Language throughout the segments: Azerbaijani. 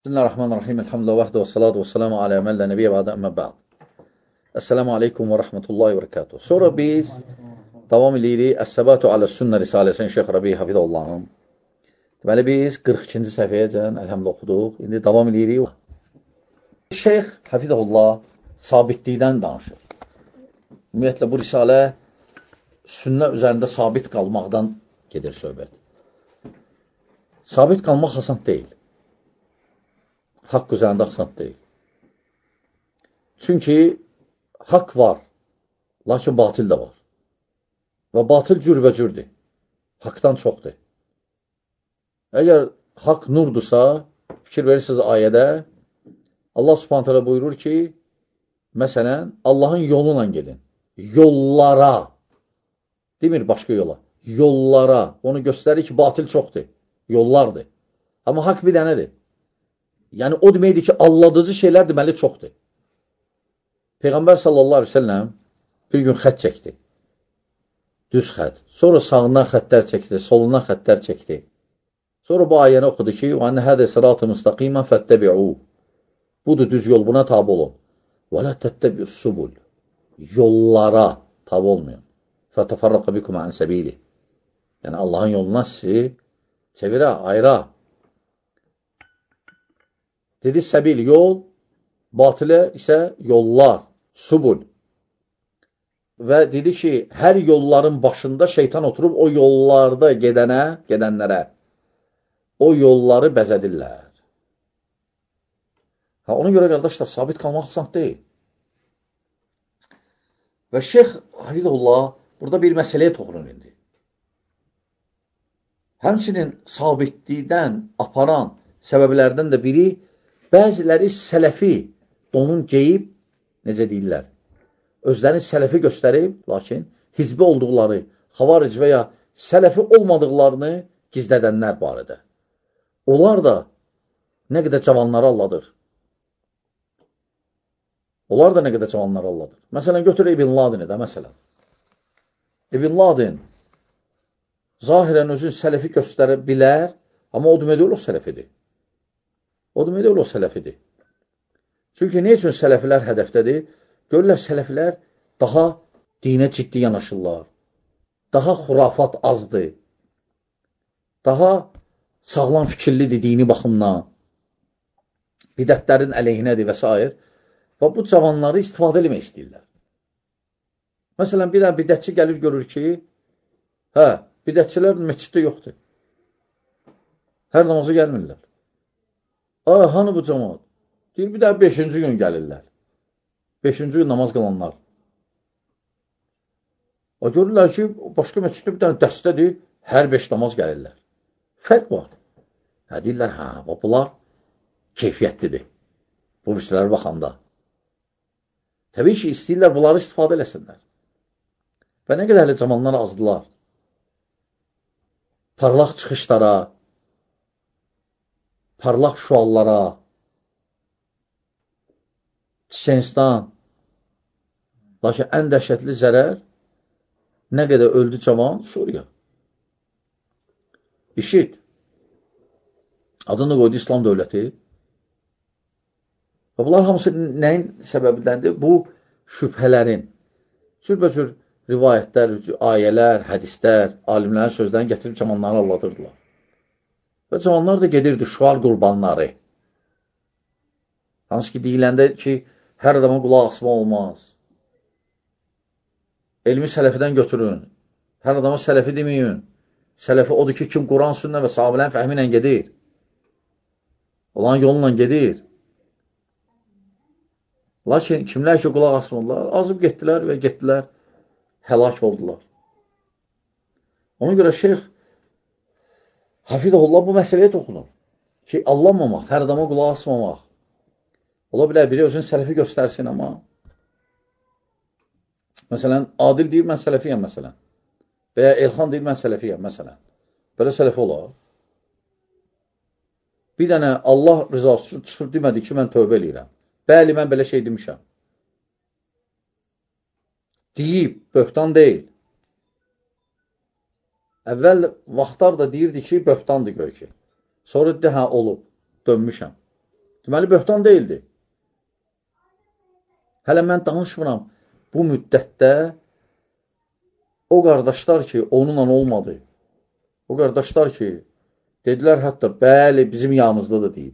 Bismillahirrahmanirrahim. Elhamdülillah vahdə və salatu və selamu alə mən lə nəbiyyə və adə əmmə bə'd. Esselamu aleykum və rəhmətullahi və rəkatuhu. Sonra biz davam edirik Əs-Səbatu alə-Sünnə risaləsinin Şeyx Rəbi Hafidullahın. Deməli, biz 42-ci səhviyəcən əlhəmdə oxuduq. İndi davam edirik. Şeyx Hafidullah sabitlikdən danışır. Ümumiyyətlə, bu risalə sünnə üzərində sabit qalmaqdan gedir söhbət. Sabit qalmaq asan deyil. Haqq üzərində asan deyil. Çünki haqq var, lakin batil də var. Və batil cürbəcürdür. Haqdan çoxdur. Əgər haqq nurdursa, fikir verirsiniz ayədə, Allah Subhanahu taala buyurur ki, məsələn, Allahın yoluna gedin. Yollara. Demir başqa yola. Yollara. Onu göstərir ki, batil çoxdur. Yollardır. Amma haqq bir dənədir. Yəni, o deməkdir ki, alladıcı şeylər deməli çoxdur. Peyğəmbər sallallahu aleyhi ve sellem bir gün xət çəkdi. Düz xət. Sonra sağına xətlər çəkdi, soluna xətlər çəkdi. Sonra bu ayəni oxudu ki, وَاَنَّ هَذَا صِرَاطَ مُسْتَقِيمًا فَاتَّبِعُوا Budur, düz yol, buna tabi olun. وَلَا تَتَّبِعُوا السُّبُلِ Yollara tabi olmayın. فَتَفَرَّقَ بِكُمْ عَنْ سَبِيلِ Yəni, Allahın yoluna sizi çevirə, ayıra. Dedi, səbil, yol, batilə isə yollar, subul. Və dedi ki, hər yolların başında şeytan oturub o yollarda gedənlərə o yolları bəzədirlər. Ona görə, qardaşlar, sabit qalmaq asan deyil. Və Şeyx Hafidullah burada bir məsələyə toxunur indi. Həmçinin sabitlikdən aparan səbəblərdən də biri bəziləri sələfi donun geyib, necə deyirlər, özlərini sələfi göstərib, lakin hizbi olduqları, xavaric və ya sələfi olmadıqlarını gizlədənlər barədə. Onlar da nə qədər cavanları alladır. Onlar da nə qədər cavanları alladır. Məsələn, götür İbn Ladini də, məsələn. İbn Ladin zahirən özün sələfi göstərə bilər, amma o demək deyil, o sələfidir. O demək deyil, o sələfidir. Çünki nə üçün sələfilər hədəfdədir? Görürlər, sələfilər daha dinə ciddi yanaşırlar. Daha xurafat azdır. Daha sağlam fikirlidir dini baxımdan. Bidətlərin əleyhinədir və s. Və bu cavanları istifadə eləmək istəyirlər. Məsələn, bir bidətçi gəlir, görür ki, bidətçilər məsciddə yoxdur. Hər namaza gəlmirlər. Hanı bu cəmaat? Deyir, bir daha 5-ci gün gəlirlər. 5-ci gün namaz qılanlar. Görürlər ki, başqa məsciddə bir dənə dəstədir, hər 5 namaz gəlirlər. Fərq var. Deyirlər, bunlar keyfiyyətlidir. Bu birisilərə baxanda. Təbii ki, istəyirlər, bunları istifadə eləsinlər. Və nə qədərli camanlar azdılar. Parlaq çıxışlara, parlaq şuallara, Çiçenistan, lakin ən dəhşətli zərər, nə qədər öldü cavan? Suriya. İşid. Adını qoydu İslam dövləti. Və bunlar hamısı nəyin səbəbidəndir? Bu şübhələrin, cürbəcür rivayətlər, ayələr, hədislər, alimlərin sözlərini gətirib camanları alladırdılar. Və cavanlar da gedirdi şual qurbanları. Hansı ki, deyiləndə ki, hər adama qulaq asma olmaz. Elmi sələfidən götürün. Hər adama sələfi deməyin. Sələfi odur ki, kim Quran, sünnə və sahabilərin fəhmi ilə gedir. Olan yolla gedir. Lakin kimlər ki, qulaq asmırlar, azıb getdilər və getdilər, həlak oldular. Ona görə Şeyx Hafidullah bu məsələyə toxunur ki, allanmamaq, hər adama qulaq asmamaq. Ola bilər, biri özünü sələfi göstərsin, amma məsələn, Adil deyir, mən sələfiyəm, məsələn. Və ya Elxan deyir, mən sələfiyəm, məsələn. Belə sələfi olar. Bir dənə Allah rızası üçün çıxıb demədi ki, mən tövbə eləyirəm. Bəli, mən belə şey demişəm. Deyib, böhtan deyil. Əvvəl vaxtlar da deyirdi ki, böhtandır göy ki. Sonra dedi, olub, dönmüşəm. Deməli, böhtan deyildi. Hələ mən danışmıram. Bu müddətdə o qardaşlar ki, onunla olmadı. O qardaşlar ki, dedilər hətta, bəli, bizim yanımızdadır deyib.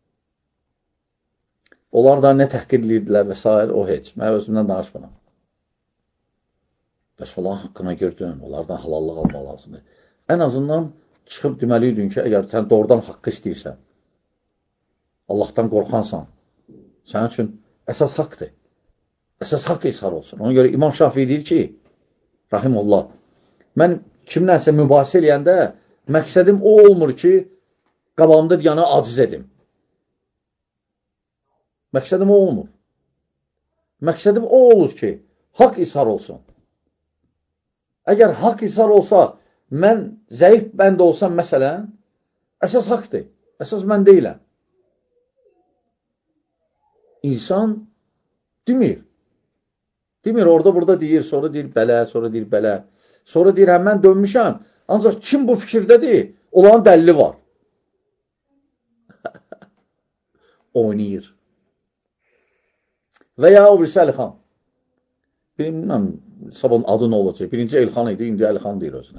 Onlar da nə təhqir edirdilər və s. O heç. Mən özümdən danışmıram. Bəs olan haqqına girdin, onlardan halallıq almaq lazımdır. Ən azından çıxıb deməliydin ki, əgər sən doğrudan haqqı istəyirsən, Allahdan qorxansan, sənin üçün əsas haqqdır. Əsas haqq ishar olsun. Ona görə İmam Şafii deyir ki, rahimullah, mən kimlənsə mübahisə eləyəndə məqsədim o olmur ki, qabağımda diyanı aciz edim. Məqsədim o olmur. Məqsədim o olur ki, haqq ishar olsun. Əgər haqq ishar olsa, mən zəif bəndə olsam, məsələn, əsas haqqdır. Əsas mən deyiləm. İnsan demir. Demir, orada burada deyir, sonra deyir bələ, sonra deyir bələ. Sonra deyir, mən dönmüşəm. Ancaq kim bu fikirdədir, olan dəlili var. Oynayır. Və ya o birisi Əlixan. Bilməm, sabahın adı nə olacaq? Birinci Elxan idi, indi Əlixan deyir özünə.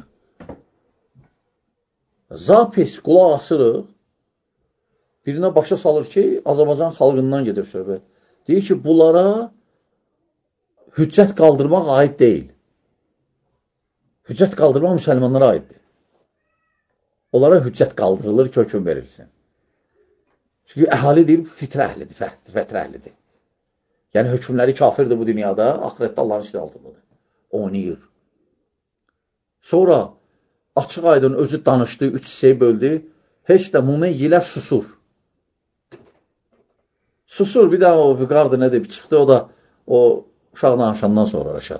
Zapis, qulaq asırıq. Birinə başa salır ki, Azərbaycan xalqından gedir söhbət. Deyir ki, bunlara hüccət qaldırmaq aid deyil. Hüccət qaldırmaq müsəlmanlara aiddir. Onlara hüccət qaldırılır ki, hökm verilsin. Çünki əhali deyir, fitrə əhlidir, fətrə əhlidir. Yəni, hökmləri kafirdir bu dünyada, axirətdə Allahın işlə altındadır. Oynayır. Sonra açıq aydın özü danışdı, 3 hissəyə böldü. Heç də mumeyyilər susur. Susur, bir daha o vüqardı nədir, bir çıxdı, o da o uşaq danışandan sonra Rəşad.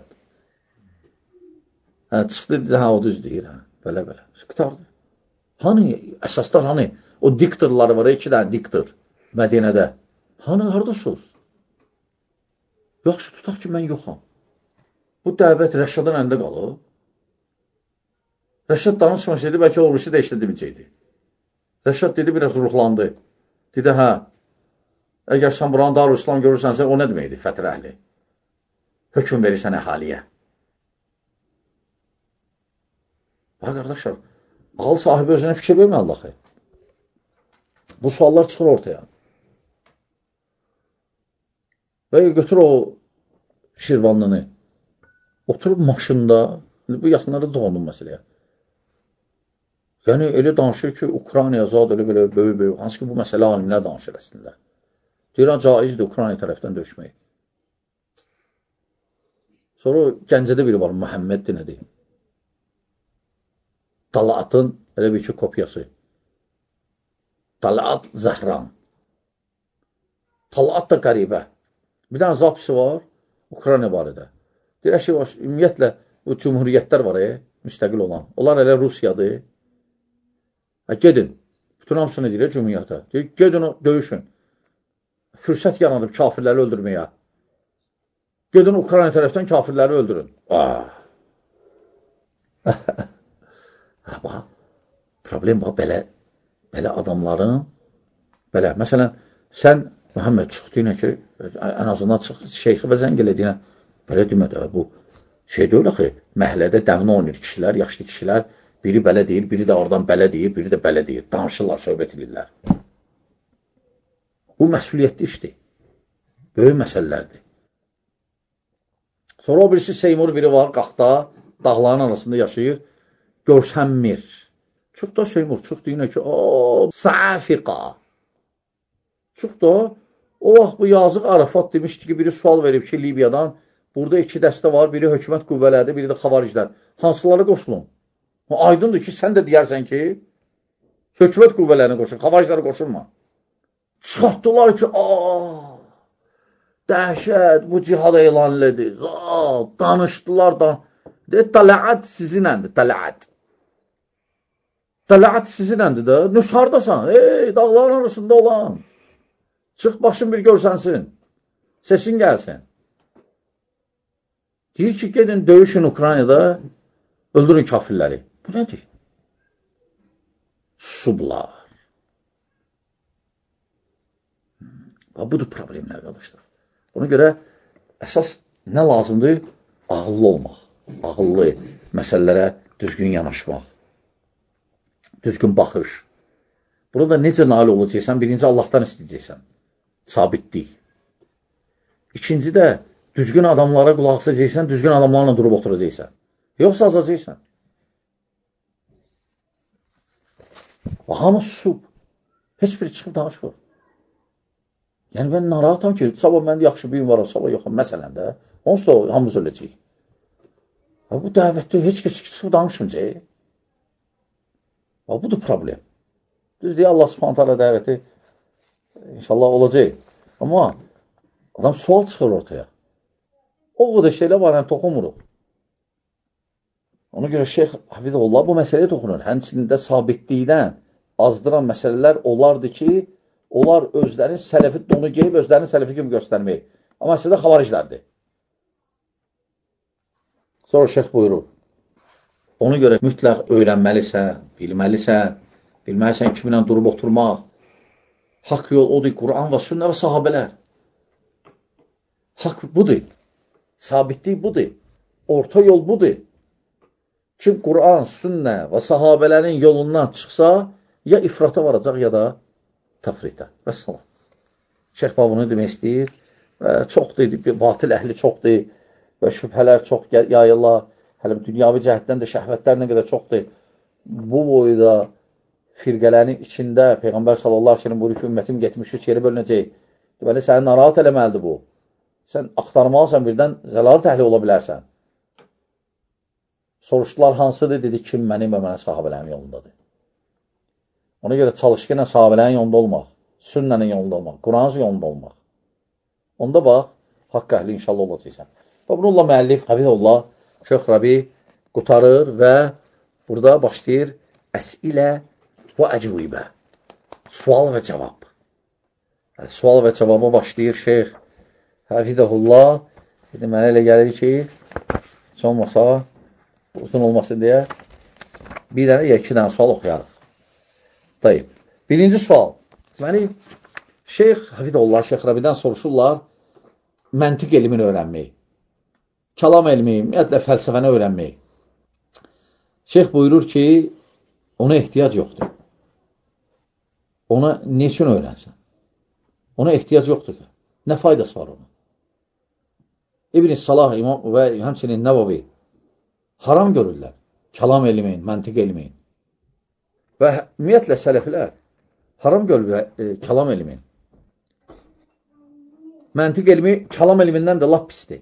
Çıxdı, dedi, o düz deyir, belə-belə. Qıtardı. Hani, əsaslar hani, o diktorları var, 2 dənə diktor Mədinədə. Hani, haradasınız? Yaxşı, tutaq ki, mən yoxam. Bu dəvət Rəşadın əndə qalıb. Rəşad danışmasaydı, bəlkə o birisi də işlədi biləcəkdi. Rəşad dedi, biraz ruhlandı. Dedi, hə, əgər sən buranın Darülislam görürsənsə, o nə deməkdir, fətrə əhli? Hökm verirsən əhaliyə. Bax, qardaşlar, ağıl sahibi özünə fikir vermə Allahı. Bu suallar çıxır ortaya. Və götür o Şirvanlını, oturub maşında, bu yaxınlarda doğundum məsələyə. Yəni, elə danışır ki, Ukraynaya zad elə belə böyük-böyük, hansı ki, bu məsələ alimlər danışır əslində. Deyirən, caizdir Ukrayna tərəfdən döşmək. Sonra Gəncədə biri var, Məhəmməddir, nə deyim? Talatın, elə bir ki, kopyası. Talat Zəhran. Talat da qəribə. Bir dənə zapisi var, Ukrayna barədə. Deyir, şey var, ümumiyyətlə, bu cumhuriyyətlər var, müstəqil olan. Onlar elə Rusiyadır. Gedin, bütün hamısını deyir, cumhuriyyətə. Deyir, gedin, döyüşün. Fürsət yaranıb kafirləri öldürməyə. Gedin, Ukrayna tərəfdən kafirləri öldürün. Problem var, belə adamların, belə, məsələn, sən, Məhəmməd, çıxdı ilə ki, ən azından çıxdı, şeyxi və zəng elədiyinə, belə demədə, bu şey deyil axı, məhəllədə dəvnə oynayır kişilər, yaşlı kişilər, biri belə deyir, biri də oradan belə deyir, biri də belə deyir, danışırlar, söhbət edirlər. Bu məsuliyyətli işdir, böyük məsələlərdir. Sonra o birisi Seymur biri var, qaxda, dağların arasında yaşayır, görsənmir. Çıx da Seymur, çıx deyinə ki, o, Safiqa. Çıx da, o vaxt bu yazıq Arafat demişdi ki, biri sual verib ki, Libiyadan, burada 2 dəstə var, biri hökumət qüvvələrdir, biri də xavariclər. Hansıları qoşulun? Aydındır ki, sən də deyərsən ki, hökumət qüvvələrini qoşur, xavaricləri qoşurma. Çıxartdılar ki, dəhşət, bu cihad elan elədi, danışdılar da. Talaat sizinəndir, talaat. Talaat sizinəndir də, nüs haradasan, dağların arasında olan. Çıx, başın bir görsənsin, sesin gəlsin. Deyir ki, gedin, döyüşün Ukraynada, öldürün kafirləri. Bu nədir? Susublar. Budur problemlər, qardaşlar. Ona görə əsas nə lazımdır? Ağıllı olmaq. Ağıllı məsələlərə düzgün yanaşmaq. Düzgün baxış. Burada necə nail olacaqsan? Birinci, Allahdan istəyəcəksən. Sabitlik. İkinci də, düzgün adamlara qulaq asacaqsan, düzgün adamlarla durub oturacaqsan. Yoxsa azacaqsan. Hamı susub. Heç biri çıxıb danışmır. Yəni, mən narahatam ki, sabah mən yaxşı bir gün var, sabah yoxam. Məsələn də, onsuz da hamımız öləcəyik. Bu dəvətdə heç kəs çıxıb danışmayacaq. Budur problem. Düz deyə Allah Subhanahu taala dəvəti inşallah olacaq. Amma adam sual çıxır ortaya. O qədər şeylər var, yəni toxunmuruq. Ona görə Şeyx Hafizullah bu məsələyə toxunur. Həmçinin də sabitlikdən azdıran məsələlər olardı ki, onlar özlərinin sələfi donu geyib, özlərinin sələfi kimi göstərmək. Amma əslində xavariclərdir. Sonra Şeyx buyurur. Ona görə mütləq öyrənməlisən, bilməlisən kiminlə durub oturmaq. Haqq yol odur, Quran və sünnə və sahabələr. Haqq budur. Sabitlik budur. Orta yol budur. Kim Quran, sünnə və sahabələrin yolundan çıxsa, ya ifrata varacaq, ya da təfritə. Və salam. Şeyx bunu demək istəyir. Çoxdur, batil əhli çoxdur və şübhələr çox yayırlar. Hələ dünyavi cəhətdən də şəhvətlər nə qədər çoxdur. Bu boyda firqələrin içində Peyğəmbər sallallahu aleyhi ve sellem buyurur ki, ümmətim 73 yeri bölünəcək. Deməli, səni narahat eləməlidir bu. Sən axtarmalısan, birdən zəlalət əhli ola bilərsən. Soruşdular, hansıdır? Dedi, kim mənim və mənə sahabələrin yolundadır. Ona görə çalışqı ilə sahabələrin yolunda olmaq, sünnənin yolunda olmaq, Quranın yolunda olmaq. Onda bax, haqq əhli inşallah olacaqsan. Və bununla müəllif Hafizullah Şeyx Rabi qutarır və burada başlayır əs'ilə və əcvibə. Sual və cavab. Sual və cavaba başlayır Şeyx Hafizullah. Mənə elə gəlir ki, heç olmasa, uzun olmasın deyə bir dənə ya iki dənə sual oxuyarıq. Dayıb. Birinci sual. Deməli, Şeyx Hafizullah Şeyx Rabidən soruşurlar məntiq elmini öyrənmək. Kəlam elmi, ümumiyyətlə fəlsəfəni öyrənmək. Şeyx buyurur ki, ona ehtiyac yoxdur. Ona ne üçün öyrənsən? Ona ehtiyac yoxdur ki. Nə faydası var ona? İbn-i Salah İmam və həmçinin Nəvavi haram görürlər. Kəlam elmin, məntiq elmin. Və ümumiyyətlə sələflər haram görürlər kəlam elmin. Məntiq elmi kəlam elmindən də lap pisdir.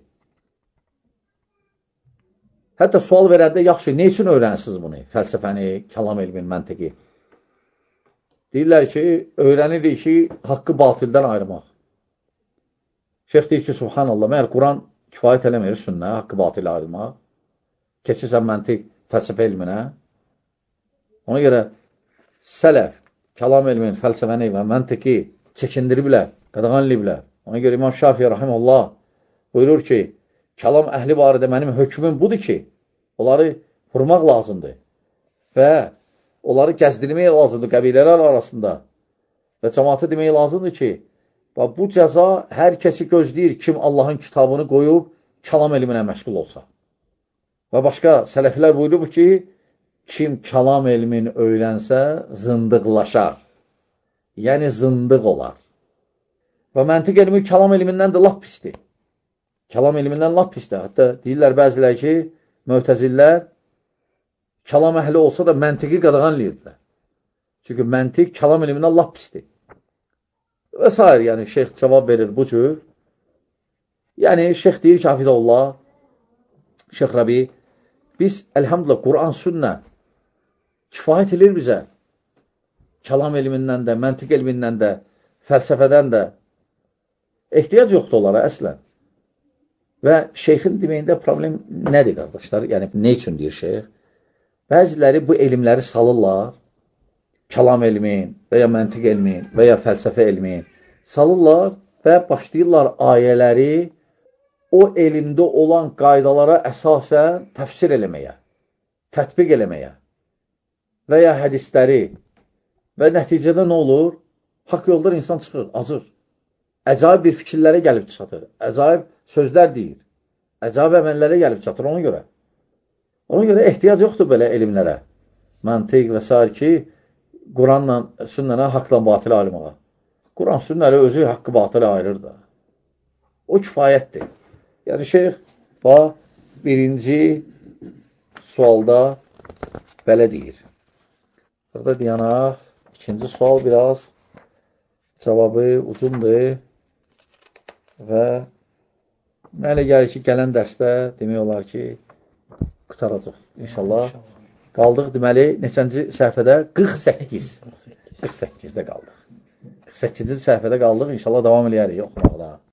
Hətta sual verəndə, yaxşı, ne üçün öyrənirsiniz bunu? Fəlsəfəni, kəlam elmin, məntiqi. Deyirlər ki, öyrənirik ki, haqqı batildən ayırmaq. Şeyx deyir ki, subhanallah, məyər Quran kifayət eləmir sünnə, haqqı batillə ayırmaq. Keçirsən məntiq, fəlsəfə elminə. Ona görə sələf, kəlam elmin, fəlsəfəni və məntiqi çəkindiriblər, qadağanlayıblər. Ona görə İmam Şafi'i rahiməllah buyurur ki, kəlam əhli barədə mənim hökmüm budur ki, onları vurmaq lazımdır və onları gəzdirmək lazımdır qəbilələr arasında və cəmaatı demək lazımdır ki, bu cəza hər kəsi gözləyir kim Allahın kitabını qoyub kəlam elminə məşğul olsa. Və başqa sələflər buyurub ki, kim kəlam elmin öyrənsə zındıqlaşar, yəni zındıq olar. Və məntiq elmi kəlam elmindən də lap pisdir. Kəlam elmindən lap pisdir. Hətta deyirlər bəzilər ki, mötəzillər kəlam əhli olsa da məntiqi qadağanlayırdılar. Çünki məntiq kəlam elmindən lap pisdir. Və s. Yəni, şeyx cavab verir bu cür. Yəni, şeyx deyir ki, Hafizullah, Şeyx Rabi, biz, əlhamdülillah, Quran, sünnə kifayət edir bizə. Kəlam elmindən də, məntiq elmindən də, fəlsəfədən də ehtiyac yoxdur onlara əslən. Və şeyxin deməyində problem nədir, qardaşlar? Yəni, nə üçün deyir şeyx? Bəziləri bu elmləri salırlar, kəlam elmin və ya məntiq elmin və ya fəlsəfə elmin salırlar və başlayırlar ayələri o elmdə olan qaydalara əsasən təfsir eləməyə, tətbiq eləməyə və ya hədisləri və nəticədə nə olur? Haqq yoldan insan çıxır, azır. Əcaib bir fikirlərə gəlib çatır. Əcaib sözlər deyir. Əcaib əməllərə gəlib çatır ona görə. Ona görə ehtiyac yoxdur belə elmlərə. Məntiq və s. ki, Quranla, sünnənə, haqla batılı ayırmağa. Quran sünnəli özü haqqı batılı ayırır da. O kifayətdir. Yəni, şeyx, birinci sualda belə deyir. Burada deyanaq, ikinci sual biraz cavabı uzundur və mənə gəlir ki, gələn dərsdə demək olar ki, qutaracaq. İnşallah. Qaldıq deməli, neçənci səhifədə? 48. 48-də qaldıq. 48-ci səhifədə qaldıq. İnşallah davam eləyərik oxumaqda.